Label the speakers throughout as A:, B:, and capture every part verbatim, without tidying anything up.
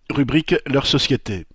A: Rubrique leur société.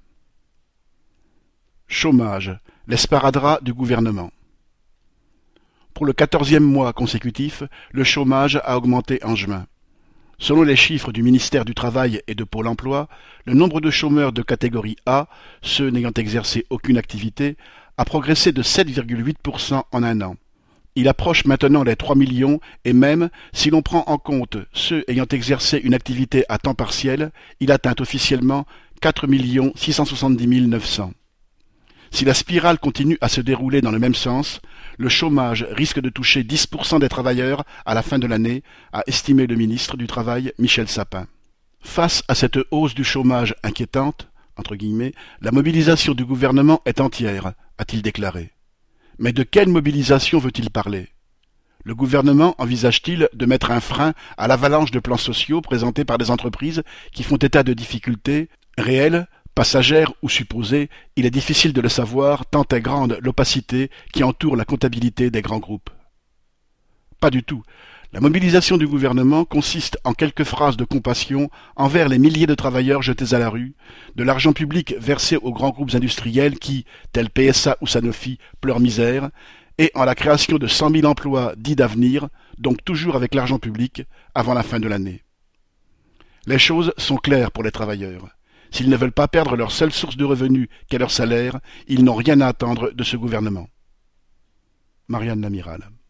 A: Chômage, l'esparadrap du gouvernement. Pour le quatorzième mois consécutif, le chômage a augmenté en juin. Selon les chiffres du ministère du Travail et de Pôle emploi, le nombre de chômeurs de catégorie A, ceux n'ayant exercé aucune activité, a progressé de sept virgule huit pour cent en un an. Il approche maintenant les trois millions et même, si l'on prend en compte ceux ayant exercé une activité à temps partiel, il atteint officiellement quatre millions six cent soixante-dix mille neuf cents. Si la spirale continue à se dérouler dans le même sens, le chômage risque de toucher dix pour cent des travailleurs à la fin de l'année, a estimé le ministre du Travail Michel Sapin. Face à cette hausse du chômage inquiétante, entre guillemets, la mobilisation du gouvernement est entière, a-t-il déclaré. Mais de quelle mobilisation veut-il parler? Le gouvernement envisage-t-il de mettre un frein à l'avalanche de plans sociaux présentés par des entreprises qui font état de difficultés réelles, passagères ou supposées? Il est difficile de le savoir tant est grande l'opacité qui entoure la comptabilité des grands groupes. Pas du tout. La mobilisation du gouvernement consiste en quelques phrases de compassion envers les milliers de travailleurs jetés à la rue, de l'argent public versé aux grands groupes industriels qui, tels P S A ou Sanofi, pleurent misère, et en la création de cent mille emplois dits d'avenir, donc toujours avec l'argent public, avant la fin de l'année. Les choses sont claires pour les travailleurs. S'ils ne veulent pas perdre leur seule source de revenus qu'est leur salaire, ils n'ont rien à attendre de ce gouvernement. Marianne Lamiral.